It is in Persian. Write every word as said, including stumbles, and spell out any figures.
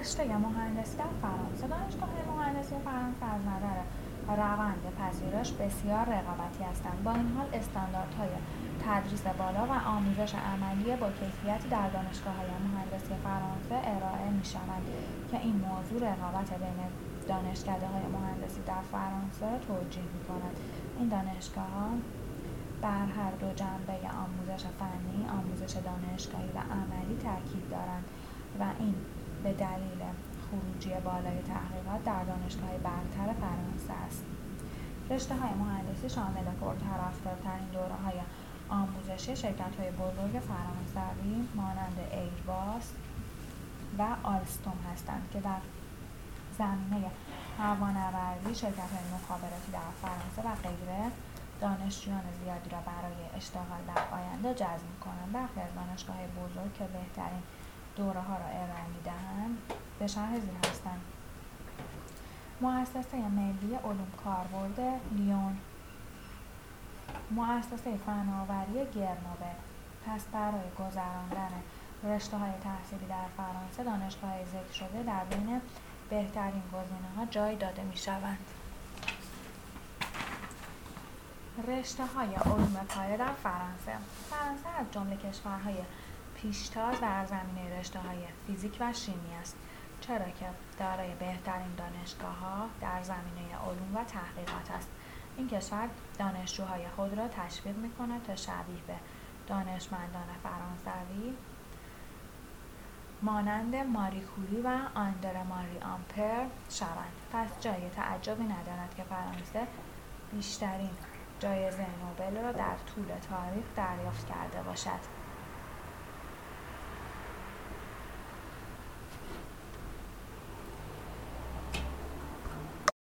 رشته مهندسی در فرانسه. دانشگاه مهندسی فرانسه از نظر روند پذیرش بسیار رقابتی هستند. با این حال استانداردهای تدریس بالا و آموزش عملی با کیفیتی در دانشگاه‌های مهندسی فرانسه ارائه می‌شود که این موضوع رقابت بین دانشکده‌های مهندسی در فرانسه را توجیه می‌کند. این دانشگاه‌ها بر هر دو جنبه آموزش فنی، آموزش دانشگاهی و عملی تاکید دارند و این به دلیل خروجی بالای تحقیقات در دانشگاه‌های برتر فرانسه است. رشته‌های مهندسی شامل پرطرفدارترین دوره‌های آموزشی شرکت‌های بزرگ فرانسوی مانند ایرباس و آلستوم هستند که در زمینه هوانوردی، شرکت‌های مخابراتی در فرانسه و غیره دانشجویان زیادی را برای اشتغال در آینده جذب می‌کنند. برخی از دانشگاه‌های بزرگ که بهترین دوره‌ها را ارائه می‌دهند به شرح زیر هستند: مؤسسه ملی علوم کاربرد لیون، مؤسسه فناوری گرنوبل. پس برای گذراندن رشته‌های تحصیلی در فرانسه دانشگاه‌های ذکر شده در بین بهترین گزینه‌ها جای داده می‌شوند. رشته‌های علوم پایه در فرانسه. فرانسه از جمله کشورهای پیشتاز در زمینه رشته‌های فیزیک و شیمی است، چرا که دارای بهترین دانشگاه‌ها در زمینه علوم و تحقیقات است. این کشور دانشجوهای خود را تشویق می‌کند تا شبیه به دانشمندان فرانسوی مانند ماری کوری و آندره ماری آمپر شوند. پس جای تعجبی ندارد که فرانسه بیشترین جایزه نوبل را در طول تاریخ دریافت کرده باشد.